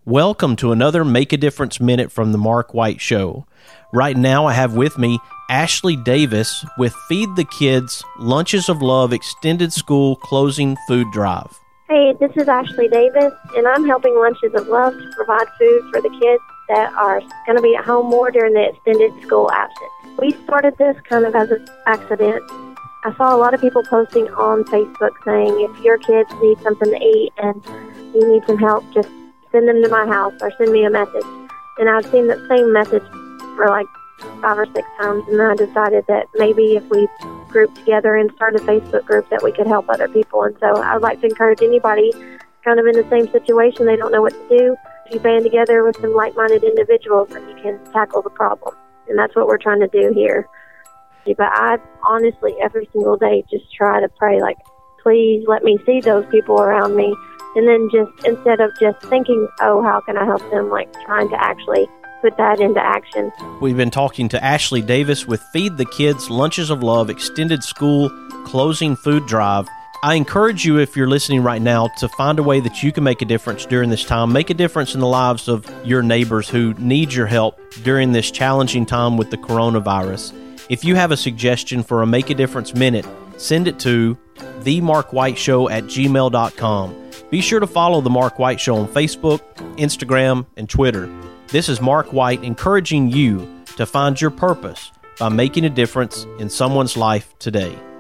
Welcome to another Make a Difference Minute from the Mark White Show. Right now I have with me Ashley Davis with Feed the Kids Lunches of Love Extended School Closing Food Drive. Hey, this is Ashley Davis, and I'm helping Lunches of Love to provide food for the kids that are going to be at home more during the extended school absence. We started this kind of as an accident. I saw a lot of people posting on Facebook saying, if your kids need something to eat and you need some help, just send them to my house or send me a message. And I've seen that same message for like 5 or 6 times, and I decided that maybe if we grouped together and started a Facebook group that we could help other people. And so I would like to encourage anybody kind of in the same situation, they don't know what to do. If you band together with some like-minded individuals, then you can tackle the problem. And that's what we're trying to do here. But I honestly, every single day, just try to pray, like, please let me see those people around me. And then just, instead of just thinking, oh, how can I help them, like trying to actually put that into action. We've been talking to Ashley Davis with Feed the Kids Lunches of Love Extended School Closing Food Drive. I encourage you, if you're listening right now, to find a way that you can make a difference during this time. Make a difference in the lives of your neighbors who need your help during this challenging time with the coronavirus. If you have a suggestion for a Make a Difference Minute, send it to themarkwhiteshow@gmail.com. Be sure to follow The Mark White Show on Facebook, Instagram, and Twitter. This is Mark White encouraging you to find your purpose by making a difference in someone's life today.